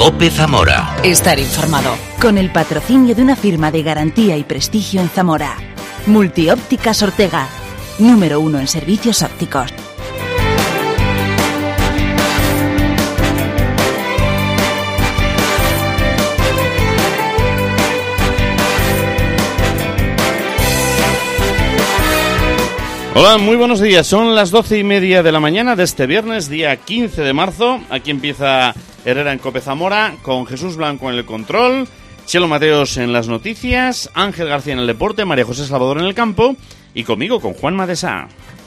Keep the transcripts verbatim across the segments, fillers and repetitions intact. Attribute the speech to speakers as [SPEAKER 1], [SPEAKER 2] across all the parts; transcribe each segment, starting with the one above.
[SPEAKER 1] COPE Zamora.
[SPEAKER 2] Estar informado.
[SPEAKER 3] Con el patrocinio de una firma de garantía y prestigio en Zamora. Multiópticas Ortega. Número uno en servicios ópticos.
[SPEAKER 4] Hola, muy buenos días. Son las doce y media de la mañana de este viernes, día quince de marzo. Aquí empieza Herrera en COPE Zamora, con Jesús Blanco en el control, Chelo Mateos en las noticias, Ángel García en el deporte, María José Salvador en el campo y conmigo, con Juan Madesá.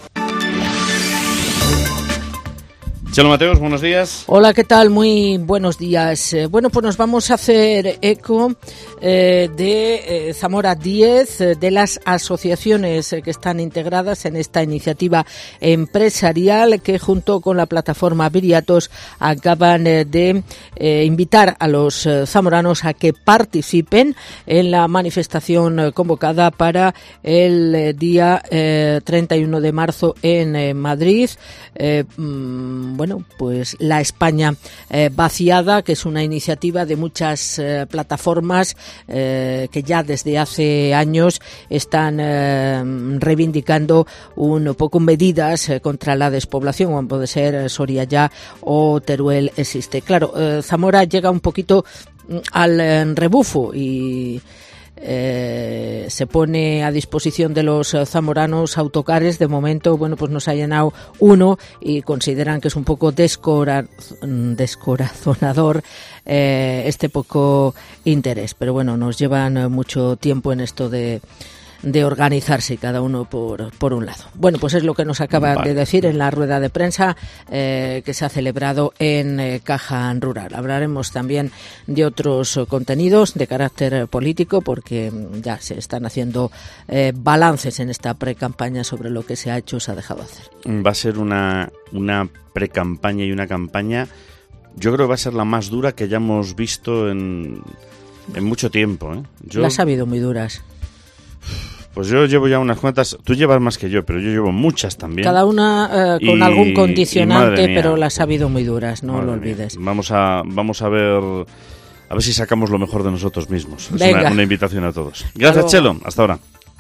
[SPEAKER 4] Chelo Mateos, buenos días.
[SPEAKER 5] Hola, ¿qué tal? Muy buenos días. Eh, bueno, pues nos vamos a hacer eco eh, de eh, Zamora diez, eh, de las asociaciones eh, que están integradas en esta iniciativa empresarial que junto con la plataforma Viriatos acaban eh, de eh, invitar a los eh, zamoranos a que participen en la manifestación eh, convocada para el eh, día eh, treinta y uno de marzo en eh, Madrid. Eh, mmm, bueno, Bueno, pues la España eh, vaciada, que es una iniciativa de muchas eh, plataformas eh, que ya desde hace años están eh, reivindicando un poco medidas eh, contra la despoblación, como puede ser eh, Soria Ya o Teruel existe. Claro, eh, Zamora llega un poquito al eh, rebufo y Eh, se pone a disposición de los eh, zamoranos autocares. De momento, bueno, pues nos ha llenado uno y consideran que es un poco descora, descorazonador eh, este poco interés. Pero bueno, nos llevan eh, mucho tiempo en esto de de organizarse cada uno por, por un lado. Bueno, pues es lo que nos acaban vale. de decir en la rueda de prensa eh, que se ha celebrado en eh, Caja Rural. Hablaremos también de otros contenidos de carácter político porque ya se están haciendo eh, balances en esta pre-campaña sobre lo que se ha hecho o se ha dejado hacer.
[SPEAKER 4] Va a ser una, una pre-campaña y una campaña, yo creo que va a ser la más dura que hayamos visto en, en mucho tiempo, ¿eh? Yo...
[SPEAKER 5] Las ha habido muy duras.
[SPEAKER 4] Pues yo llevo ya unas cuantas, tú llevas más que yo, pero yo llevo muchas también.
[SPEAKER 5] Cada una eh, con y, algún condicionante, pero las ha habido muy duras, no
[SPEAKER 4] madre
[SPEAKER 5] lo olvides.
[SPEAKER 4] Mía. Vamos a vamos a ver a ver si sacamos lo mejor de nosotros mismos. Es una, una invitación a todos. Gracias, Hasta Chelo. Hasta ahora.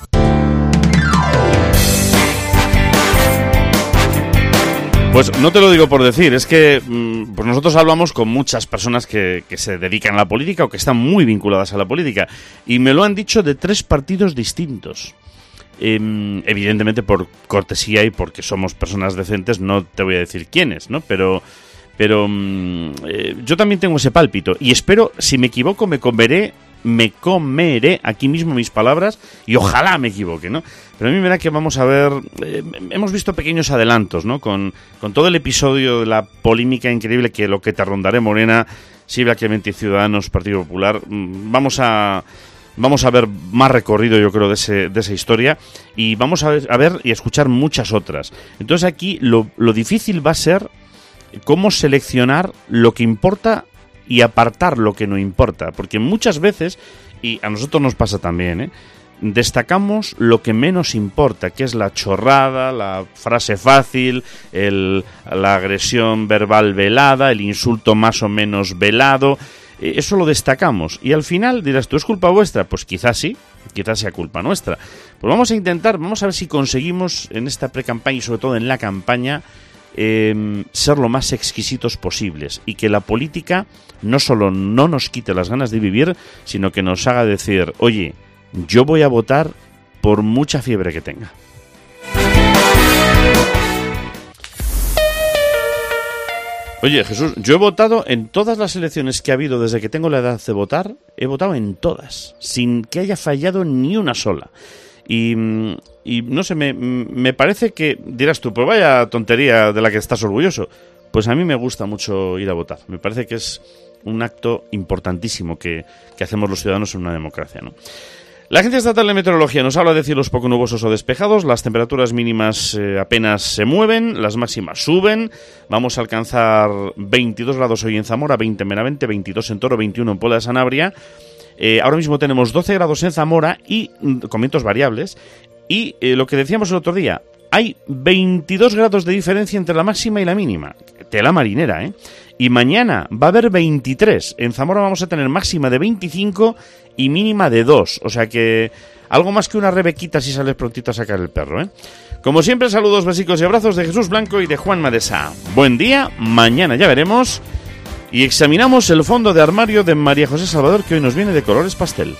[SPEAKER 4] Pues no te lo digo por decir, es que pues nosotros hablamos con muchas personas que, que se dedican a la política o que están muy vinculadas a la política y me lo han dicho de tres partidos distintos. Eh, evidentemente por cortesía y porque somos personas decentes no te voy a decir quiénes, ¿no? Pero, pero eh, yo también tengo ese pálpito y espero, si me equivoco, me comeré, me comeré aquí mismo mis palabras y ojalá me equivoque, ¿no? Pero a mí me da que vamos a ver, eh, hemos visto pequeños adelantos, ¿no? Con, con todo el episodio de la polémica increíble que lo que te rondaré Morena, Silvia Clemente y Ciudadanos, Partido Popular, vamos a... Vamos a ver más recorrido, yo creo, de, ese, de esa historia y vamos a ver, a ver y escuchar muchas otras. Entonces aquí lo, lo difícil va a ser cómo seleccionar lo que importa y apartar lo que no importa, porque muchas veces, y a nosotros nos pasa también, ¿eh? destacamos lo que menos importa, que es la chorrada, la frase fácil, el, la agresión verbal velada, el insulto más o menos velado. Eso lo destacamos y al final dirás, ¿tú es culpa vuestra? Pues quizás sí, quizás sea culpa nuestra. Pues vamos a intentar, vamos a ver si conseguimos en esta pre-campaña y sobre todo en la campaña eh, ser lo más exquisitos posibles y que la política no solo no nos quite las ganas de vivir, sino que nos haga decir, oye, yo voy a votar por mucha fiebre que tenga. Oye, Jesús, yo he votado en todas las elecciones que ha habido desde que tengo la edad de votar, he votado en todas, sin que haya fallado ni una sola. Y, y no sé, me, me parece que, dirás tú, pues vaya tontería de la que estás orgulloso. Pues a mí me gusta mucho ir a votar. Me parece que es un acto importantísimo que, que hacemos los ciudadanos en una democracia, ¿no? La Agencia Estatal de Meteorología nos habla de cielos poco nubosos o despejados, las temperaturas mínimas eh, apenas se mueven, las máximas suben, vamos a alcanzar veintidós grados hoy en Zamora, veinte en Benavente, veintidós en Toro, veintiuno en Puebla de Sanabria, eh, ahora mismo tenemos doce grados en Zamora y con vientos variables y eh, lo que decíamos el otro día, hay veintidós grados de diferencia entre la máxima y la mínima, tela marinera, ¿eh? Y mañana va a haber veintitrés. En Zamora vamos a tener máxima de veinticinco y mínima de dos. O sea que algo más que una rebequita si sales prontito a sacar el perro, ¿eh? Como siempre, saludos, besicos y abrazos de Jesús Blanco y de Juan Madesa. Buen día, mañana ya veremos. Y examinamos el fondo de armario de María José Salvador, que hoy nos viene de colores pastel.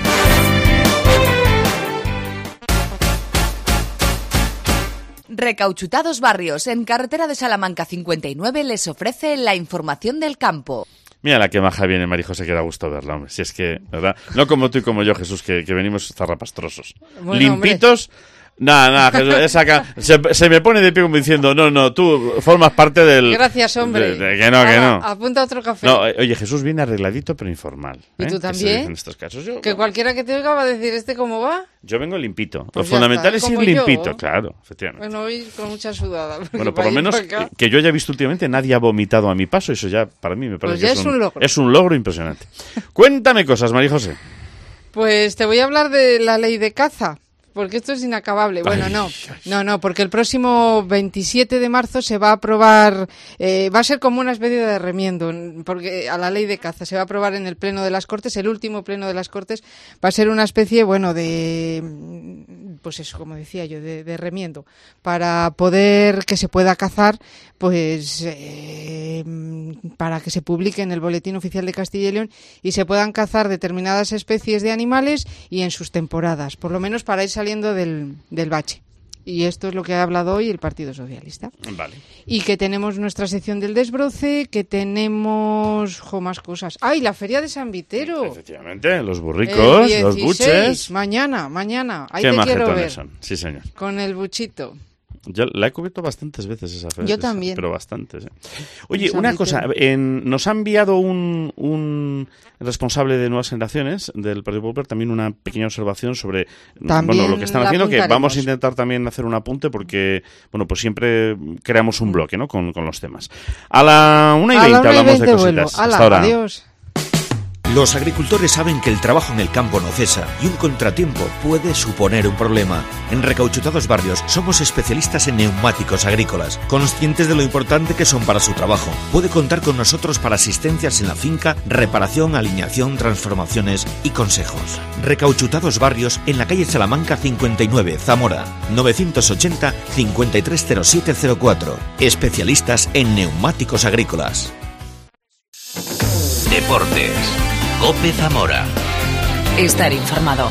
[SPEAKER 3] Recauchutados Barrios, en carretera de Salamanca cincuenta y nueve, les ofrece la información del campo.
[SPEAKER 4] Mira la que maja viene, María José, que da gusto verla, hombre. Si es que, ¿verdad? No como tú y como yo, Jesús, que, que venimos zarrapastrosos. Bueno, limpitos. Hombre. Nada, nada, Jesús, esa ca... se, se me pone de pie como diciendo, no, no, tú formas parte del...
[SPEAKER 1] Gracias, hombre.
[SPEAKER 4] De, de, que no, que no.
[SPEAKER 1] Apunta otro café.
[SPEAKER 4] No, oye, Jesús viene arregladito pero informal.
[SPEAKER 1] ¿Y
[SPEAKER 4] ¿eh?
[SPEAKER 1] tú también?
[SPEAKER 4] En estos casos. Yo,
[SPEAKER 1] que
[SPEAKER 4] bueno,
[SPEAKER 1] cualquiera que te oiga va a decir, ¿este cómo va?
[SPEAKER 4] Yo vengo limpito.
[SPEAKER 1] Pues
[SPEAKER 4] lo fundamental
[SPEAKER 1] está,
[SPEAKER 4] es ir limpito, yo. Claro, efectivamente.
[SPEAKER 1] Bueno, hoy con mucha sudada.
[SPEAKER 4] Bueno, por lo menos que, que yo haya visto últimamente, nadie ha vomitado a mi paso, eso ya para mí me parece
[SPEAKER 1] pues ya
[SPEAKER 4] que
[SPEAKER 1] es,
[SPEAKER 4] es,
[SPEAKER 1] un,
[SPEAKER 4] un,
[SPEAKER 1] logro.
[SPEAKER 4] es un logro impresionante. Cuéntame cosas, María José.
[SPEAKER 1] Pues te voy a hablar de la ley de caza. Porque esto es inacabable. Bueno, ay, no, no, no, porque el próximo veintisiete de marzo se va a aprobar, eh, va a ser como una especie de remiendo, porque a la ley de caza se va a aprobar en el Pleno de las Cortes, el último Pleno de las Cortes, va a ser una especie, bueno, de, pues eso, como decía yo, de, de remiendo, para poder que se pueda cazar, pues, eh, para que se publique en el Boletín Oficial de Castilla y León y se puedan cazar determinadas especies de animales y en sus temporadas, por lo menos para ir saliendo del, del bache. Y esto es lo que ha hablado hoy el Partido Socialista.
[SPEAKER 4] Vale.
[SPEAKER 1] Y que tenemos nuestra sección del desbroce, que tenemos jo, más cosas. ¡Ay, la Feria de San Vitero!
[SPEAKER 4] Efectivamente, los burricos, dieciséis, los buches.
[SPEAKER 1] Mañana, mañana. Ahí
[SPEAKER 4] qué
[SPEAKER 1] te quiero ver.
[SPEAKER 4] Son. Sí, señor.
[SPEAKER 1] Con el buchito.
[SPEAKER 4] Yo la he cubierto bastantes veces esa feria.
[SPEAKER 1] Yo también.
[SPEAKER 4] Pero bastantes. ¿eh? Oye, una cosa. En, nos ha enviado un, un responsable de Nuevas Generaciones del Partido Popular también una pequeña observación sobre
[SPEAKER 1] también
[SPEAKER 4] bueno, lo que están haciendo, que vamos a intentar también hacer un apunte porque, bueno, pues siempre creamos un bloque, ¿no? Con, con los temas. A la una y veinte hablamos de cositas.
[SPEAKER 1] Ala,
[SPEAKER 4] hasta ahora.
[SPEAKER 1] Adiós.
[SPEAKER 2] Los agricultores saben que el trabajo en el campo no cesa y un contratiempo puede suponer un problema. En Recauchutados Barrios somos especialistas en neumáticos agrícolas, conscientes de lo importante que son para su trabajo. Puede contar con nosotros para asistencias en la finca, reparación, alineación, transformaciones y consejos. Recauchutados Barrios en la calle Salamanca cincuenta y nueve, Zamora, novecientos ochenta, cincuenta y tres cero siete cero cuatro. Especialistas en neumáticos agrícolas.
[SPEAKER 6] Deportes. COPE Zamora.
[SPEAKER 3] Estar informado.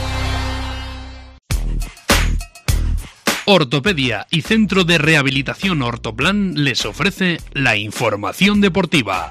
[SPEAKER 7] Ortopedia y Centro de Rehabilitación Ortoplan les ofrece la información deportiva.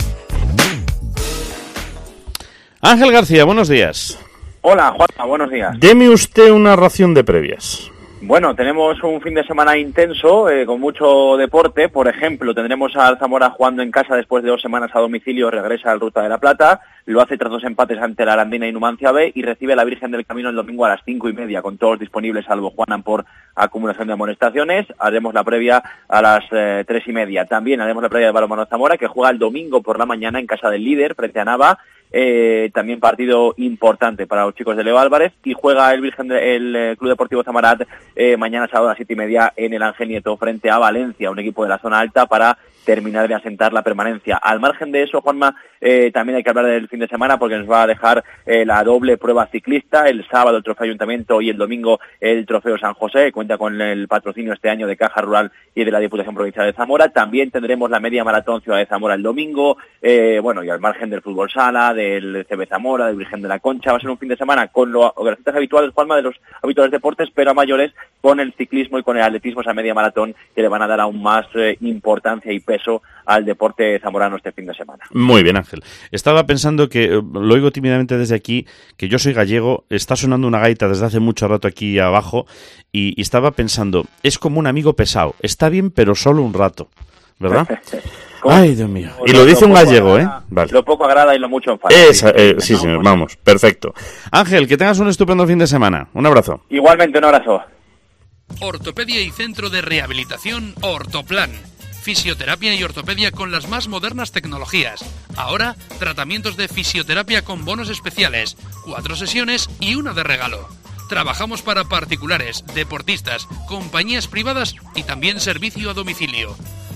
[SPEAKER 4] Ángel García, buenos días.
[SPEAKER 8] Hola, Juanma, buenos días.
[SPEAKER 4] Deme usted una ración de previas.
[SPEAKER 8] Bueno, tenemos un fin de semana intenso, eh, con mucho deporte. Por ejemplo, tendremos al Zamora jugando en casa después de dos semanas a domicilio, regresa al Ruta de la Plata, lo hace tras dos empates ante la Arandina y Numancia B y recibe a la Virgen del Camino el domingo a las cinco y media, con todos disponibles salvo Juanan por acumulación de amonestaciones. Haremos la previa a las eh, tres y media. También haremos la previa de Balonmano Zamora, que juega el domingo por la mañana en casa del líder, frente a Nava. Eh, también partido importante para los chicos de Leo Álvarez, y juega el Virgen de, el eh, Club Deportivo Zamarat eh, mañana sábado a las siete y media en el Ángel Nieto frente a Valencia, un equipo de la zona alta, para terminar de asentar la permanencia. Al margen de eso, Juanma, eh, también hay que hablar del fin de semana porque nos va a dejar eh, la doble prueba ciclista, el sábado el Trofeo Ayuntamiento y el domingo el Trofeo San José, cuenta con el patrocinio este año de Caja Rural y de la Diputación Provincial de Zamora. También tendremos la media maratón Ciudad de Zamora el domingo, eh, bueno, y al margen del fútbol sala, del C B Zamora, del Virgen de la Concha, va a ser un fin de semana con lo, las citas habituales, Juanma, de los habituales deportes, pero a mayores con el ciclismo y con el atletismo, esa media maratón que le van a dar aún más eh, importancia y peso al deporte zamorano este fin de semana.
[SPEAKER 4] Muy bien, Ángel. Estaba pensando que, lo oigo tímidamente desde aquí, que yo soy gallego, está sonando una gaita desde hace mucho rato aquí abajo, y, y estaba pensando, es como un amigo pesado, está bien pero solo un rato, ¿verdad? Ay, Dios mío. Y lo, lo dice lo un gallego, agrada, ¿eh? Vale.
[SPEAKER 8] Lo poco agrada y lo mucho enfada.
[SPEAKER 4] Esa, eh, sí, señor, vamos, perfecto. Ángel, que tengas un estupendo fin de semana. Un abrazo.
[SPEAKER 8] Igualmente, un abrazo.
[SPEAKER 7] Ortopedia y Centro de Rehabilitación Ortoplan. Fisioterapia y ortopedia con las más modernas tecnologías. Ahora, tratamientos de fisioterapia con bonos especiales, cuatro sesiones y una de regalo. Trabajamos para particulares, deportistas, compañías privadas y también servicio a domicilio.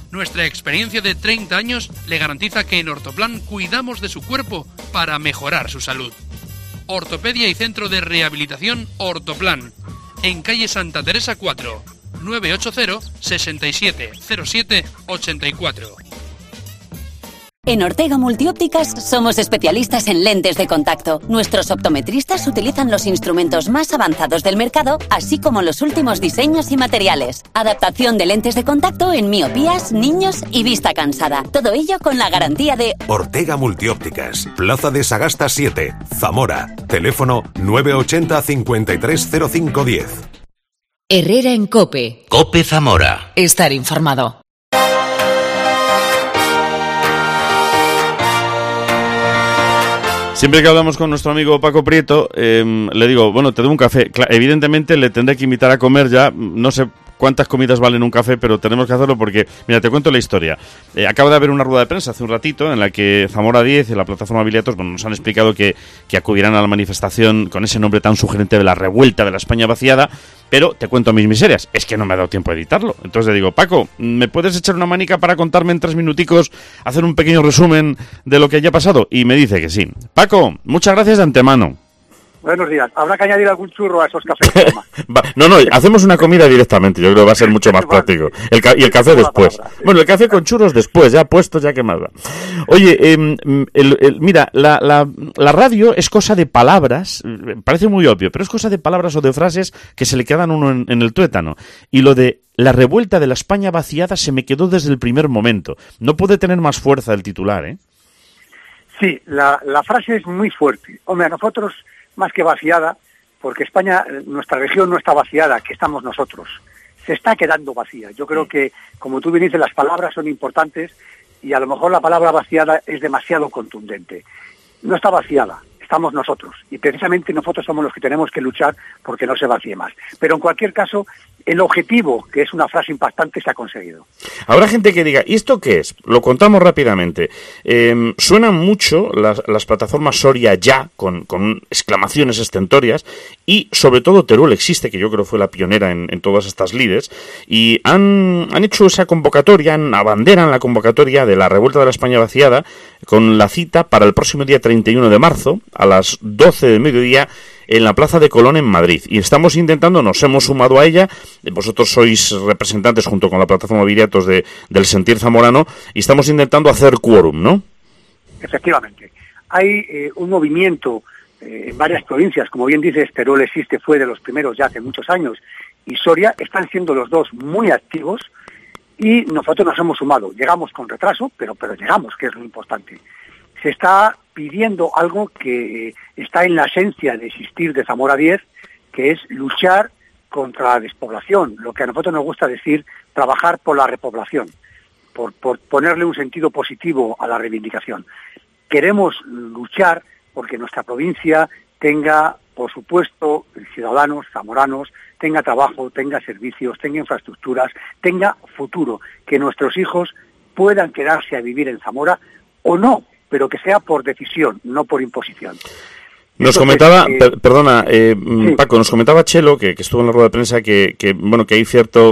[SPEAKER 7] Nuestra experiencia de treinta años le garantiza que en Ortoplan cuidamos de su cuerpo para mejorar su salud. Ortopedia y Centro de Rehabilitación Ortoplan, en calle Santa Teresa cuatro, nueve ocho cero, seis siete cero siete, ocho cuatro.
[SPEAKER 9] En Ortega Multiópticas somos especialistas en lentes de contacto. Nuestros optometristas utilizan los instrumentos más avanzados del mercado, así como los últimos diseños y materiales. Adaptación de lentes de contacto en miopías, niños y vista cansada. Todo ello con la garantía de
[SPEAKER 10] Ortega Multiópticas, Plaza de Sagasta siete, Zamora. Teléfono nueve ochenta, cincuenta y tres, cero cinco diez.
[SPEAKER 3] Herrera en COPE.
[SPEAKER 6] COPE Zamora.
[SPEAKER 3] Estar informado.
[SPEAKER 4] Siempre que hablamos con nuestro amigo Paco Prieto, eh, le digo, bueno, te doy un café. Cla- evidentemente le tendré que invitar a comer ya, no sé cuántas comidas valen un café, pero tenemos que hacerlo porque, mira, te cuento la historia. Eh, acaba de haber una rueda de prensa hace un ratito en la que Zamora diez y la plataforma Biliatos, bueno, nos han explicado que, que acudirán a la manifestación con ese nombre tan sugerente de la revuelta de la España vaciada, pero te cuento mis miserias, es que no me ha dado tiempo a editarlo. Entonces le digo, Paco, ¿me puedes echar una manica para contarme en tres minuticos, hacer un pequeño resumen de lo que haya pasado? Y me dice que sí. Paco, muchas gracias de antemano.
[SPEAKER 11] Buenos días. Habrá que añadir algún churro a esos cafés.
[SPEAKER 4] Va, no, no, hacemos una comida directamente, yo creo que va a ser mucho más práctico. El ca- y el café después. Bueno, el café con churros después, ya puesto, ya quemado. Oye, eh, el, el, mira, la, la, la radio es cosa de palabras, parece muy obvio, pero es cosa de palabras o de frases que se le quedan uno en, en el tuétano. Y lo de la revuelta de la España vaciada se me quedó desde el primer momento. No puede tener más fuerza el titular, ¿eh?
[SPEAKER 11] Sí, la, la frase es muy fuerte. Hombre, a nosotros, más que vaciada, porque España, nuestra región no está vaciada, que estamos nosotros. Se está quedando vacía. Yo creo que, como tú bien dices, las palabras son importantes y a lo mejor la palabra vaciada es demasiado contundente. No está vaciada, estamos nosotros. Y precisamente nosotros somos los que tenemos que luchar porque no se vacíe más. Pero en cualquier caso, el objetivo, que es una frase impactante, se ha conseguido.
[SPEAKER 4] Habrá gente que diga, ¿y esto qué es? Lo contamos rápidamente. Eh, suenan mucho las, las plataformas Soria Ya, con, con exclamaciones estentorias, y sobre todo Teruel Existe, que yo creo fue la pionera en, en todas estas lides, y han, han hecho esa convocatoria, han, abanderan la convocatoria de la revuelta de la España vaciada, con la cita para el próximo día treinta y uno de marzo, a las doce del mediodía, en la Plaza de Colón en Madrid. Y estamos intentando, nos hemos sumado a ella, vosotros sois representantes junto con la plataforma Viriatos de, del Sentir Zamorano, y estamos intentando hacer quórum, ¿no?
[SPEAKER 11] Efectivamente. Hay eh, un movimiento eh, en varias provincias, como bien dices, Teruel Existe, fue de los primeros ya hace muchos años, y Soria están siendo los dos muy activos, y nosotros nos hemos sumado. Llegamos con retraso, pero, pero llegamos, que es lo importante. Se está pidiendo algo que está en la esencia de existir de Zamora diez, que es luchar contra la despoblación, lo que a nosotros nos gusta decir, trabajar por la repoblación, por, por ponerle un sentido positivo a la reivindicación. Queremos luchar porque nuestra provincia tenga, por supuesto, ciudadanos zamoranos, tenga trabajo, tenga servicios, tenga infraestructuras, tenga futuro, que nuestros hijos puedan quedarse a vivir en Zamora o no, pero que sea por decisión, no por imposición.
[SPEAKER 4] Nos
[SPEAKER 11] Entonces,
[SPEAKER 4] comentaba,
[SPEAKER 11] eh,
[SPEAKER 4] per, perdona, eh,
[SPEAKER 11] sí.
[SPEAKER 4] Paco, nos comentaba Chelo, que, que estuvo en la rueda de prensa, que, que bueno, que hay cierto,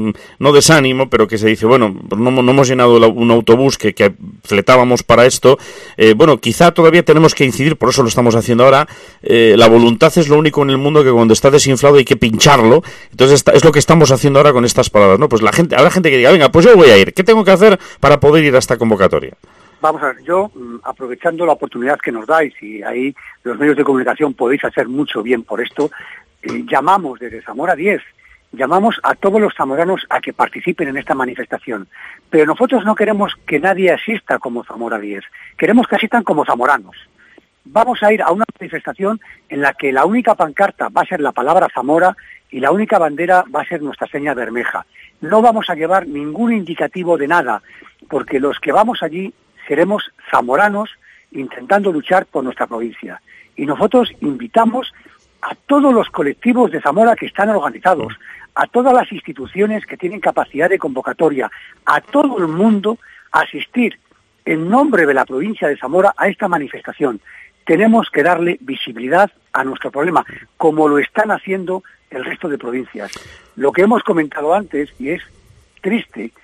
[SPEAKER 4] no desánimo, pero que se dice, bueno, no, no hemos llenado la, un autobús que, que fletábamos para esto, eh, bueno, quizá todavía tenemos que incidir, por eso lo estamos haciendo ahora, eh, la voluntad es lo único en el mundo que cuando está desinflado hay que pincharlo, entonces esta, es lo que estamos haciendo ahora con estas palabras, ¿no? Pues la gente, habrá gente que diga, venga, pues yo voy a ir, ¿qué tengo que hacer para poder ir a esta convocatoria?
[SPEAKER 11] Vamos a ver, yo, aprovechando la oportunidad que nos dais, y ahí los medios de comunicación podéis hacer mucho bien por esto, eh, llamamos desde Zamora diez, llamamos a todos los zamoranos a que participen en esta manifestación. Pero nosotros no queremos que nadie asista como Zamora diez, queremos que asistan como zamoranos. Vamos a ir a una manifestación en la que la única pancarta va a ser la palabra Zamora y la única bandera va a ser nuestra seña bermeja. No vamos a llevar ningún indicativo de nada, porque los que vamos allí seremos zamoranos intentando luchar por nuestra provincia. Y nosotros invitamos a todos los colectivos de Zamora que están organizados, a todas las instituciones que tienen capacidad de convocatoria, a todo el mundo a asistir en nombre de la provincia de Zamora a esta manifestación. Tenemos que darle visibilidad a nuestro problema, como lo están haciendo el resto de provincias. Lo que hemos comentado antes, y es triste,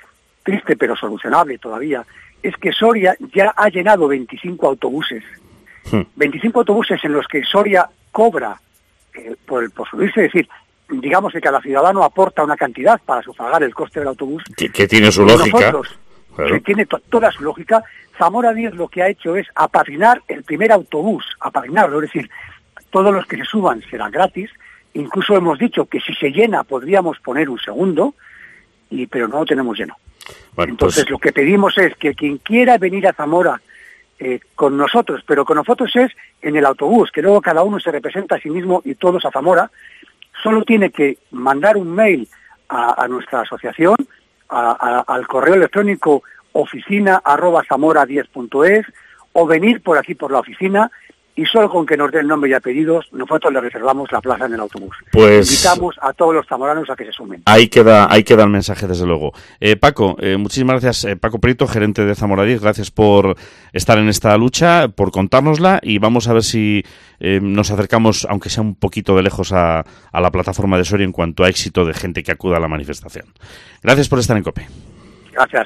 [SPEAKER 11] triste pero solucionable todavía, es que Soria ya ha llenado veinticinco autobuses. Hmm. veinticinco autobuses en los que Soria cobra eh, por, el, por subirse, es decir, digamos que cada ciudadano aporta una cantidad para sufragar el coste del autobús.
[SPEAKER 4] Que, que tiene su lógica.
[SPEAKER 11] Nosotros, claro. Que tiene to, toda su lógica. Zamora diez lo que ha hecho es apadrinar el primer autobús, apadrinarlo, es decir, todos los que se suban serán gratis. Incluso hemos dicho que si se llena podríamos poner un segundo, y pero no lo tenemos lleno. Bueno, Entonces pues... lo que pedimos es que quien quiera venir a Zamora eh, con nosotros, pero con nosotros es en el autobús, que luego cada uno se representa a sí mismo y todos a Zamora, solo tiene que mandar un mail a, a nuestra asociación, a, a, al correo electrónico oficina arroba zamora diez punto es, o venir por aquí por la oficina, y solo con que nos den nombre y apellidos, nosotros le reservamos la plaza en el autobús.
[SPEAKER 4] Pues
[SPEAKER 11] invitamos a todos los zamoranos a que se sumen.
[SPEAKER 4] Ahí queda, ahí queda el mensaje, desde luego. Eh, Paco, eh, muchísimas gracias. Eh, Paco Prieto, gerente de Zamora diez, gracias por estar en esta lucha, por contárnosla, y vamos a ver si eh, nos acercamos, aunque sea un poquito de lejos, a, a la plataforma de Soria en cuanto a éxito de gente que acuda a la manifestación. Gracias por estar en COPE.
[SPEAKER 11] Gracias.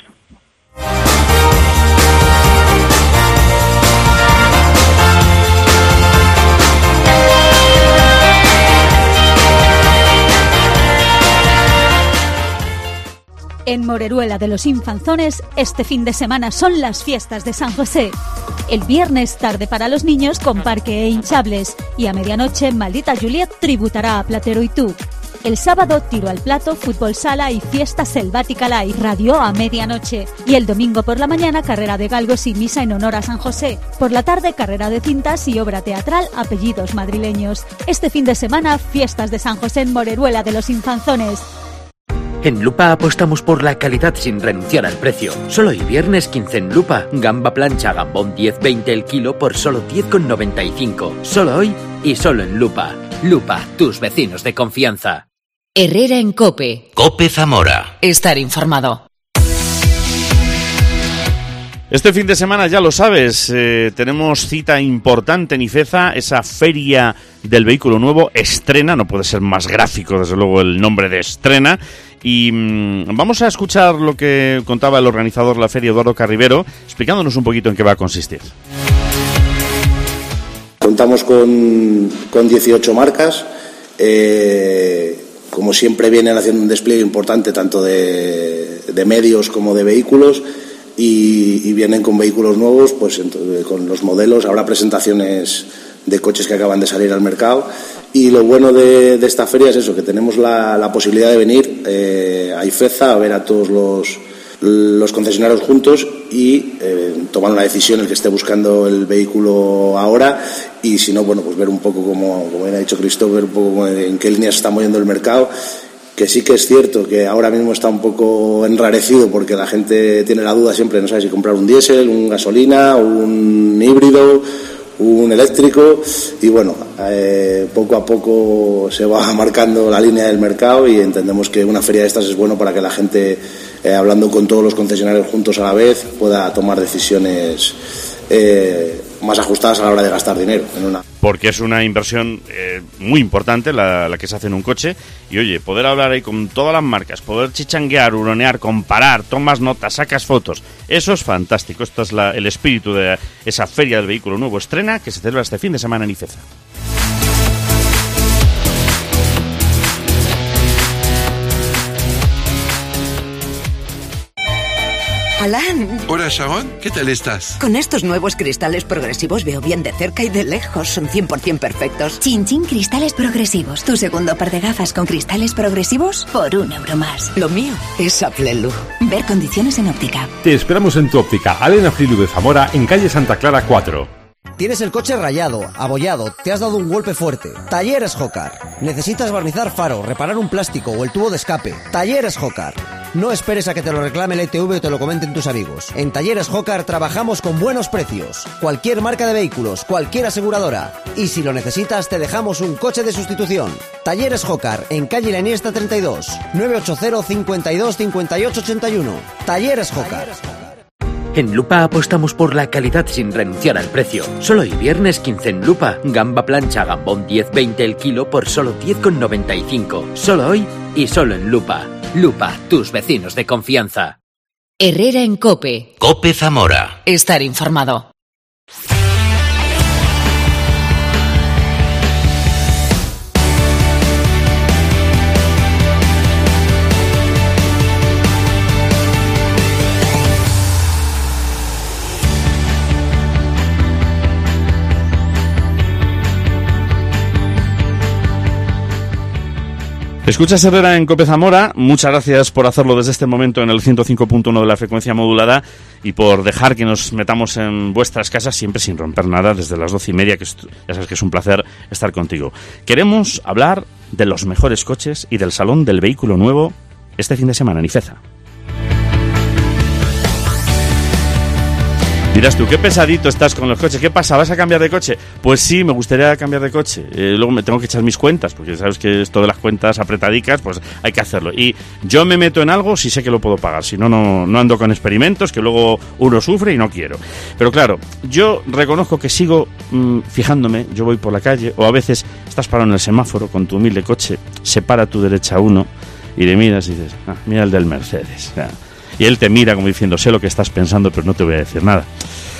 [SPEAKER 12] En Moreruela de los Infanzones, este fin de semana son las fiestas de San José. El viernes, tarde para los niños con parque e hinchables. Y a medianoche, Maldita Juliet tributará a Platero y tú. El sábado, tiro al plato, fútbol sala y fiesta selvática live, radio a medianoche. Y el domingo por la mañana, carrera de galgos y misa en honor a San José. Por la tarde, carrera de cintas y obra teatral, apellidos madrileños. Este fin de semana, fiestas de San José en Moreruela de los Infanzones.
[SPEAKER 13] En Lupa apostamos por la calidad sin renunciar al precio. Solo hoy viernes quince en Lupa. Gamba plancha, gambón diez veinte el kilo por solo diez con noventa y cinco. Solo hoy y solo en Lupa. Lupa, tus vecinos de confianza.
[SPEAKER 14] Herrera en COPE.
[SPEAKER 6] COPE Zamora.
[SPEAKER 14] Estar informado.
[SPEAKER 4] Este fin de semana, ya lo sabes, eh, tenemos cita importante en Ifeza, esa feria del vehículo nuevo, Estrena, no puede ser más gráfico, desde luego, el nombre de Estrena. Y mmm, vamos a escuchar lo que contaba el organizador de la feria, Eduardo Carribero, explicándonos un poquito en qué va a consistir.
[SPEAKER 15] Contamos con, con dieciocho marcas, eh, como siempre vienen haciendo un despliegue importante tanto de, de medios como de vehículos, y, y vienen con vehículos nuevos, pues entonces, con los modelos, habrá presentaciones de coches que acaban de salir al mercado. Y lo bueno de, de esta feria es eso, que tenemos la, la posibilidad de venir eh, a Ifeza a ver a todos los, los concesionarios juntos y eh, tomar una decisión el que esté buscando el vehículo ahora, y si no, bueno, pues ver un poco, como, como bien ha dicho Cristóbal, ver un poco en qué líneas se está moviendo el mercado, que sí que es cierto que ahora mismo está un poco enrarecido porque la gente tiene la duda siempre, no sabe si comprar un diésel, un gasolina, un híbrido, un eléctrico, y bueno, eh, poco a poco se va marcando la línea del mercado, y entendemos que una feria de estas es bueno para que la gente, eh, hablando con todos los concesionarios juntos a la vez, pueda tomar decisiones eh, más ajustadas a la hora de gastar dinero en una.
[SPEAKER 4] Porque es una inversión eh, muy importante la, la que se hace en un coche, y oye, poder hablar ahí con todas las marcas, poder chichanguear, huronear, comparar, tomas notas, sacas fotos, eso es fantástico. Esto es la, el espíritu de esa feria del vehículo nuevo Estrena, que se celebra este fin de semana en Ifeza.
[SPEAKER 16] Alan.
[SPEAKER 17] Hola, Sharon. ¿Qué tal estás?
[SPEAKER 16] Con estos nuevos cristales progresivos veo bien de cerca y de lejos. Son cien por ciento perfectos.
[SPEAKER 18] Chin Chin Cristales Progresivos. Tu segundo par de gafas con cristales progresivos por un euro más.
[SPEAKER 16] Lo mío es Aflelu.
[SPEAKER 18] Ver condiciones en óptica.
[SPEAKER 19] Te esperamos en tu óptica Alena Frilu de Zamora, en calle Santa Clara cuatro.
[SPEAKER 20] Tienes el coche rayado, abollado, te has dado un golpe fuerte. Talleres Jocar. Necesitas barnizar faro, reparar un plástico o el tubo de escape. Talleres Jocar. No esperes a que te lo reclame el E T V o te lo comenten tus amigos. En Talleres Jocar trabajamos con buenos precios. Cualquier marca de vehículos, cualquier aseguradora. Y si lo necesitas, te dejamos un coche de sustitución. Talleres Jocar, en calle La Iniesta treinta y dos, nueve ocho cero, cincuenta y dos, cincuenta y ocho, ochenta y uno. Talleres Jocar.
[SPEAKER 13] En Lupa apostamos por la calidad sin renunciar al precio. Solo hoy viernes quince en Lupa. Gamba plancha, gambón diez veinte el kilo por solo diez con noventa y cinco. Solo hoy y solo en Lupa. Lupa, tus vecinos de confianza.
[SPEAKER 14] Herrera en COPE.
[SPEAKER 6] COPE Zamora.
[SPEAKER 14] Estar informado.
[SPEAKER 4] Escuchas Herrera en COPE Zamora, muchas gracias por hacerlo desde este momento en el ciento cinco punto uno de la frecuencia modulada y por dejar que nos metamos en vuestras casas siempre sin romper nada desde las doce y media, que es, ya sabes que es un placer estar contigo. Queremos hablar de los mejores coches y del Salón del Vehículo Nuevo este fin de semana en Ifeza. Dirás tú, qué pesadito estás con los coches. ¿Qué pasa? ¿Vas a cambiar de coche? Pues sí, me gustaría cambiar de coche. Eh, luego me tengo que echar mis cuentas, porque sabes que esto de las cuentas apretadicas, pues hay que hacerlo. Y yo me meto en algo si sé que lo puedo pagar. Si no, no, no ando con experimentos que luego uno sufre y no quiero. Pero claro, yo reconozco que sigo mmm, fijándome. Yo voy por la calle, o a veces estás parado en el semáforo con tu humilde coche, se para a tu derecha uno y le miras y dices, ah, mira el del Mercedes. Ya. Y él te mira como diciendo, sé lo que estás pensando, pero no te voy a decir nada.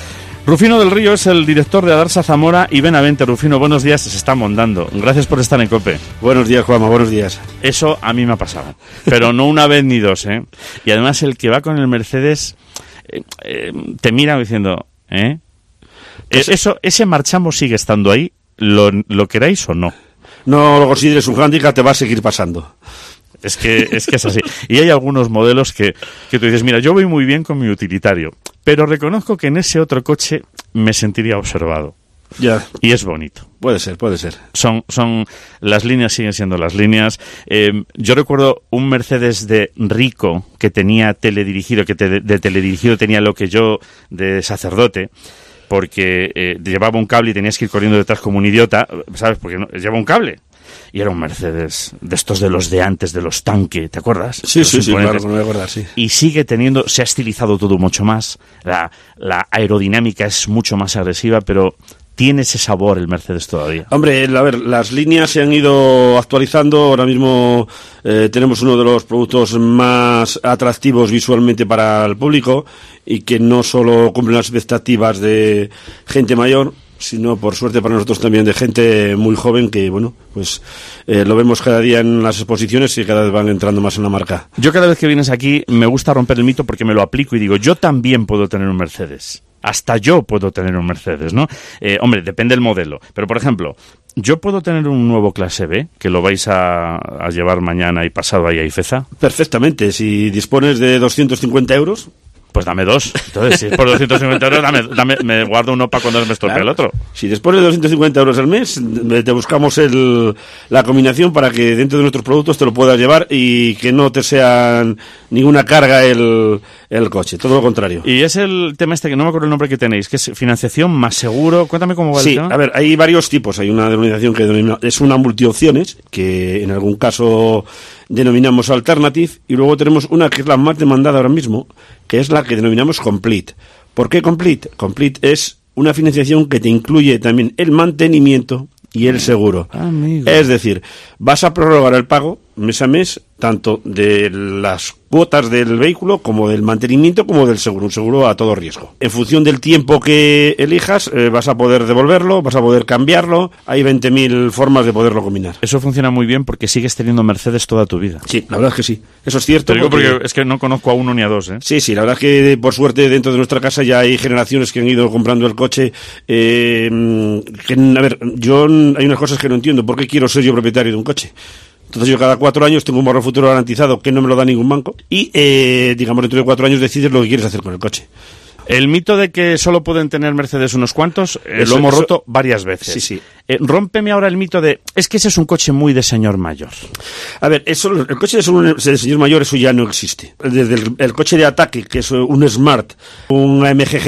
[SPEAKER 4] Rufino del Río es el director de Adarsa Zamora y Benavente. Rufino, buenos días, se está mondando. Gracias por estar en COPE.
[SPEAKER 21] Buenos días, Juanma, buenos días.
[SPEAKER 4] Eso a mí me ha pasado, pero no una vez ni dos, ¿eh? Y además el que va con el Mercedes eh, eh, te mira diciendo, ¿eh? Pues, Eso, ese marchamo sigue estando ahí, lo, lo queráis o no.
[SPEAKER 21] No lo consideres un hándicap, te va a seguir pasando.
[SPEAKER 4] Es que, es que es así. Y hay algunos modelos que, que tú dices, mira, yo voy muy bien con mi utilitario, pero reconozco que en ese otro coche me sentiría observado.
[SPEAKER 21] Ya.
[SPEAKER 4] Y es bonito.
[SPEAKER 21] Puede ser, puede ser.
[SPEAKER 4] Son, son, las líneas siguen siendo las líneas. Eh, yo recuerdo un Mercedes de Rico que tenía teledirigido, que te, de teledirigido tenía lo que yo de sacerdote, porque eh, llevaba un cable y tenías que ir corriendo detrás como un idiota, ¿sabes? Porque no, lleva un cable. Y era un Mercedes de estos de los de antes, de los tanque, ¿te acuerdas?
[SPEAKER 21] Sí, sí, sí, claro, me voy a acordar, sí.
[SPEAKER 4] Y sigue teniendo, se ha estilizado todo mucho más, la, la aerodinámica es mucho más agresiva, pero tiene ese sabor el Mercedes todavía.
[SPEAKER 21] Hombre, a ver, las líneas se han ido actualizando, ahora mismo eh, tenemos uno de los productos más atractivos visualmente para el público y que no solo cumplen las expectativas de gente mayor, sino por suerte para nosotros también de gente muy joven que, bueno, pues eh, lo vemos cada día en las exposiciones y cada vez van entrando más en la marca.
[SPEAKER 4] Yo cada vez que vienes aquí me gusta romper el mito porque me lo aplico y digo, yo también puedo tener un Mercedes. Hasta yo puedo tener un Mercedes, ¿no? Eh, hombre, depende del modelo. Pero, por ejemplo, yo puedo tener un nuevo clase B, que lo vais a, a llevar mañana y pasado ahí a Ifeza.
[SPEAKER 21] Perfectamente. Si dispones de doscientos cincuenta euros...
[SPEAKER 4] Pues dame dos. Entonces, si es por doscientos cincuenta euros, dame, dame, me guardo uno para cuando me estropee claro. El otro.
[SPEAKER 21] Si después de doscientos cincuenta euros al mes, te buscamos el, la combinación para que dentro de nuestros productos te lo puedas llevar y que no te sean ninguna carga el, el coche. Todo lo contrario.
[SPEAKER 4] Y es el tema este que no me acuerdo el nombre que tenéis, que es financiación más seguro. Cuéntame cómo va
[SPEAKER 21] sí,
[SPEAKER 4] el tema.
[SPEAKER 21] Sí, a ver, hay varios tipos. Hay una denominación que denomina, es una multiopciones, que en algún caso denominamos Alternative, y luego tenemos una que es la más demandada ahora mismo, que es la que denominamos Complete. ¿Por qué Complete? Complete es una financiación que te incluye también el mantenimiento y el seguro.
[SPEAKER 4] Amigo.
[SPEAKER 21] Es decir, vas a prorrogar el pago mes a mes, tanto de las cuotas del vehículo como del mantenimiento como del seguro, un seguro a todo riesgo. En función del tiempo que elijas, eh, vas a poder devolverlo, vas a poder cambiarlo, hay veinte mil formas de poderlo combinar.
[SPEAKER 4] Eso funciona muy bien porque sigues teniendo Mercedes toda tu vida.
[SPEAKER 21] Sí, la verdad es que sí, eso es cierto.
[SPEAKER 4] Te digo porque, porque es que no conozco a uno ni a dos, ¿eh?
[SPEAKER 21] Sí, sí, la verdad es que por suerte dentro de nuestra casa ya hay generaciones que han ido comprando el coche, eh, que, a ver, yo hay unas cosas que no entiendo, ¿por qué quiero ser yo propietario de un coche? Entonces yo cada cuatro años tengo un ahorro futuro garantizado que no me lo da ningún banco y, eh, digamos, dentro de cuatro años decides lo que quieres hacer con el coche.
[SPEAKER 4] El mito de que solo pueden tener Mercedes unos cuantos, eh, eso, lo hemos eso, roto varias veces.
[SPEAKER 21] Sí, sí.
[SPEAKER 4] Eh, rómpeme ahora el mito de, es que ese es un coche muy de señor mayor.
[SPEAKER 21] A ver, eso, el coche de señor mayor, eso ya no existe. Desde el, el coche de ataque, que es un Smart, un A M G G T,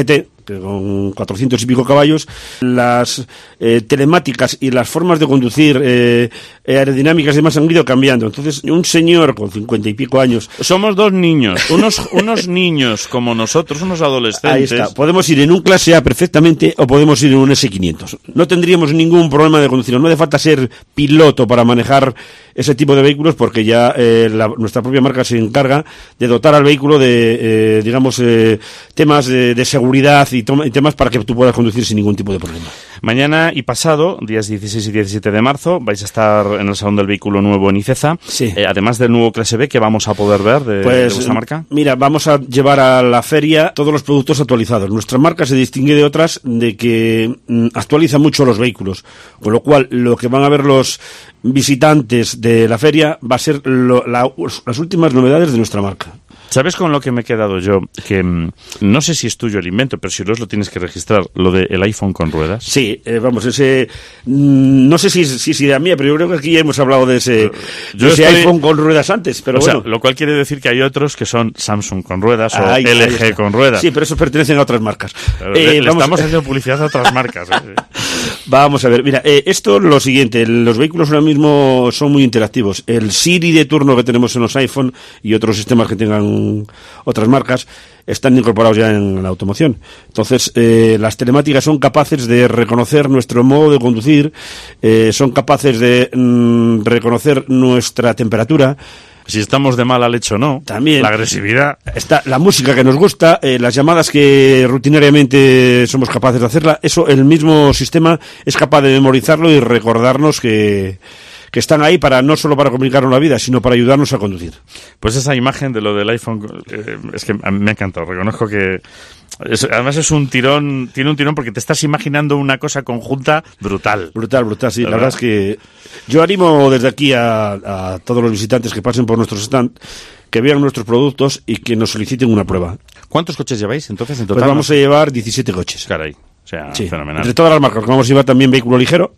[SPEAKER 21] que con cuatrocientos y pico caballos, las eh, telemáticas y las formas de conducir eh, aerodinámicas y demás han ido cambiando. Entonces, un señor con cincuenta y pico años...
[SPEAKER 4] Somos dos niños, unos, unos niños como nosotros, unos adolescentes.
[SPEAKER 21] Ahí está. Podemos ir en un clase A perfectamente o podemos ir en un ese quinientos. No tendríamos ningún problema de conducir. No hace falta ser piloto para manejar ese tipo de vehículos, porque ya eh, la, nuestra propia marca se encarga de dotar al vehículo de, eh, digamos, eh, temas de, de seguridad y, toma, y temas para que tú puedas conducir sin ningún tipo de problema.
[SPEAKER 4] Mañana y pasado, días dieciséis y diecisiete de marzo, vais a estar en el Salón del Vehículo Nuevo en Iceza.
[SPEAKER 21] Sí.
[SPEAKER 4] Eh, además del nuevo Clase B, ¿qué vamos a poder ver de,
[SPEAKER 21] pues,
[SPEAKER 4] de vuestra marca?
[SPEAKER 21] Mira, vamos a llevar a la feria todos los productos actualizados. Nuestra marca se distingue de otras de que mm, actualiza mucho los vehículos, con lo cual lo que van a ver los visitantes de la feria va a ser lo, la, las últimas novedades de nuestra marca.
[SPEAKER 4] ¿Sabes con lo que me he quedado yo? Que mmm, no sé si es tuyo el invento, pero si lo es lo tienes que registrar, lo del iPhone con ruedas.
[SPEAKER 21] Sí, eh, vamos, ese... Mmm, no sé si es si, si idea mía, pero yo creo que aquí ya hemos hablado de ese,
[SPEAKER 4] yo
[SPEAKER 21] de ese
[SPEAKER 4] estoy...
[SPEAKER 21] iPhone con ruedas antes, pero
[SPEAKER 4] o
[SPEAKER 21] bueno.
[SPEAKER 4] Sea, lo cual quiere decir que hay otros que son Samsung con ruedas o
[SPEAKER 21] ahí,
[SPEAKER 4] L G
[SPEAKER 21] ahí
[SPEAKER 4] con ruedas.
[SPEAKER 21] Sí, pero esos pertenecen a otras marcas.
[SPEAKER 4] Le,
[SPEAKER 21] eh,
[SPEAKER 4] le
[SPEAKER 21] vamos...
[SPEAKER 4] estamos haciendo publicidad a otras marcas. ¿eh?
[SPEAKER 21] Vamos a ver, mira, eh, esto es lo siguiente, los vehículos ahora mismo son muy interactivos. El Siri de turno que tenemos en los iPhone y otros sistemas que tengan otras marcas están incorporados ya en la automoción. Entonces, eh, las telemáticas son capaces de reconocer nuestro modo de conducir, eh, son capaces de mm, reconocer nuestra temperatura.
[SPEAKER 4] Si estamos de mala leche o no.
[SPEAKER 21] También.
[SPEAKER 4] La agresividad.
[SPEAKER 21] Está la música que nos gusta, eh, las llamadas que rutinariamente somos capaces de hacerla. Eso, el mismo sistema es capaz de memorizarlo y recordarnos que... que están ahí para no solo para comunicarnos la vida, sino para ayudarnos a conducir.
[SPEAKER 4] Pues esa imagen de lo del iPhone eh, es que a mí me ha encantado. Reconozco que es, además es un tirón, tiene un tirón porque te estás imaginando una cosa conjunta brutal.
[SPEAKER 21] Brutal, brutal, sí. ¿verdad? La verdad es que yo animo desde aquí a, a todos los visitantes que pasen por nuestros stand, que vean nuestros productos y que nos soliciten una prueba.
[SPEAKER 4] ¿Cuántos coches lleváis entonces en total?
[SPEAKER 21] Pues vamos a llevar diecisiete coches.
[SPEAKER 4] Caray. O sea,
[SPEAKER 21] sí,
[SPEAKER 4] fenomenal.
[SPEAKER 21] Entre todas las marcas, vamos a llevar también vehículo ligero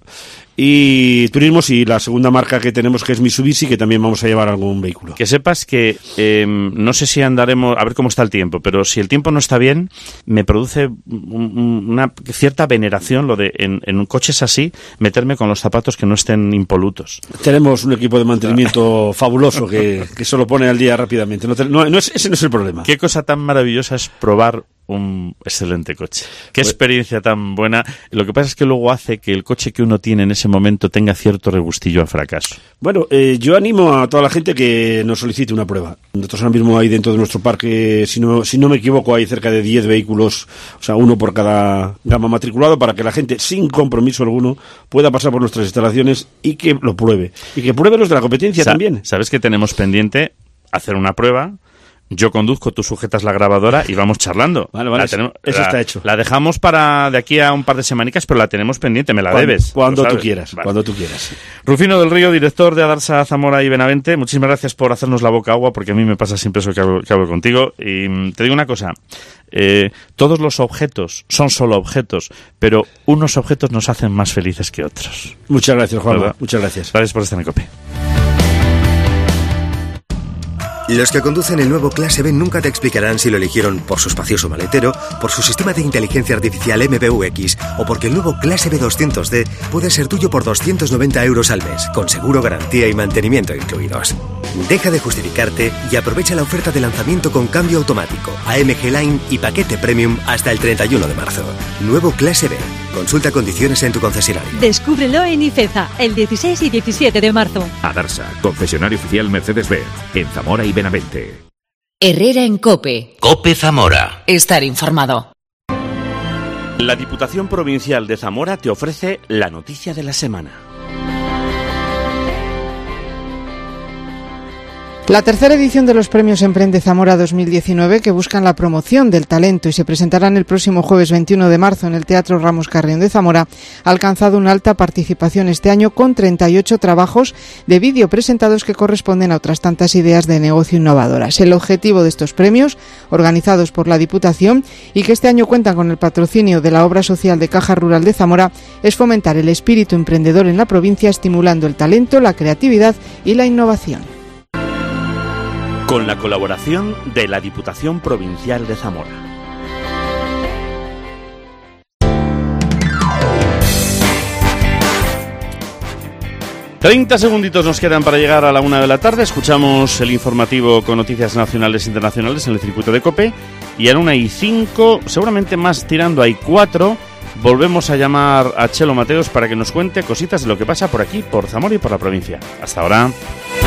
[SPEAKER 21] y turismos, y la segunda marca que tenemos, que es Mitsubishi, que también vamos a llevar algún vehículo.
[SPEAKER 4] Que sepas que eh, no sé si andaremos, a ver cómo está el tiempo, pero si el tiempo no está bien, me produce un, una cierta veneración lo de en, en coches así meterme con los zapatos que no estén impolutos.
[SPEAKER 21] Tenemos un equipo de mantenimiento fabuloso que, que se lo pone al día rápidamente. No, te, no, no es, ese no es el problema.
[SPEAKER 4] Qué cosa tan maravillosa es probar un excelente coche. Qué pues, experiencia tan buena. Lo que pasa es que luego hace que el coche que uno tiene en ese momento tenga cierto regustillo a fracaso.
[SPEAKER 21] Bueno, eh, yo animo a toda la gente que nos solicite una prueba. Nosotros ahora mismo hay dentro de nuestro parque, si no, si no me equivoco, hay cerca de diez vehículos, o sea, uno por cada gama matriculado, para que la gente, sin compromiso alguno, pueda pasar por nuestras instalaciones y que lo pruebe. Y que pruebe los de la competencia Sa- también.
[SPEAKER 4] ¿Sabes que tenemos pendiente hacer una prueba? Yo conduzco, tú sujetas la grabadora y vamos charlando.
[SPEAKER 21] Vale, vale,
[SPEAKER 4] la tenemos,
[SPEAKER 21] eso
[SPEAKER 4] la,
[SPEAKER 21] está hecho.
[SPEAKER 4] La dejamos para de aquí a un par de semanicas, pero la tenemos pendiente, me la
[SPEAKER 21] cuando,
[SPEAKER 4] debes.
[SPEAKER 21] Cuando tú quieras, vale. cuando tú quieras.
[SPEAKER 4] Rufino del Río, director de Adarsa, Zamora y Benavente, muchísimas gracias por hacernos la boca agua, porque a mí me pasa siempre eso que hablo, que hablo contigo. Y te digo una cosa, eh, todos los objetos son solo objetos, pero unos objetos nos hacen más felices que otros.
[SPEAKER 21] Muchas gracias, Juan. Muchas gracias.
[SPEAKER 4] Gracias por estar en COPE.
[SPEAKER 5] Los que conducen el nuevo Clase B nunca te explicarán si lo eligieron por su espacioso maletero, por su sistema de inteligencia artificial M B U X o porque el nuevo Clase B doscientos D puede ser tuyo por doscientos noventa euros al mes, con seguro, garantía y mantenimiento incluidos. Deja de justificarte y aprovecha la oferta de lanzamiento con cambio automático, A M G Line y paquete Premium hasta el treinta y uno de marzo. Nuevo Clase B. Consulta condiciones en tu concesionario.
[SPEAKER 12] Descúbrelo en Iceza, el dieciséis y diecisiete de marzo.
[SPEAKER 22] Adarsa, concesionario oficial Mercedes-Benz, en Zamora y Benavente.
[SPEAKER 14] Herrera en COPE.
[SPEAKER 6] COPE Zamora.
[SPEAKER 14] Estar informado.
[SPEAKER 2] La Diputación Provincial de Zamora te ofrece la noticia de la semana.
[SPEAKER 1] La tercera edición de los Premios Emprende Zamora dos mil diecinueve, que buscan la promoción del talento y se presentarán el próximo jueves veintiuno de marzo en el Teatro Ramos Carrión de Zamora, ha alcanzado una alta participación este año con treinta y ocho trabajos de vídeo presentados que corresponden a otras tantas ideas de negocio innovadoras. El objetivo de estos premios, organizados por la Diputación y que este año cuentan con el patrocinio de la Obra Social de Caja Rural de Zamora, es fomentar el espíritu emprendedor en la provincia, estimulando el talento, la creatividad y la innovación.
[SPEAKER 2] Con la colaboración de la Diputación Provincial de Zamora.
[SPEAKER 4] treinta segunditos nos quedan para llegar a la una de la tarde. Escuchamos el informativo con noticias nacionales e internacionales en el circuito de COPE. Y a la una y cinco, seguramente más tirando hay cuatro, volvemos a llamar a Chelo Mateos para que nos cuente cositas de lo que pasa por aquí, por Zamora y por la provincia. Hasta ahora.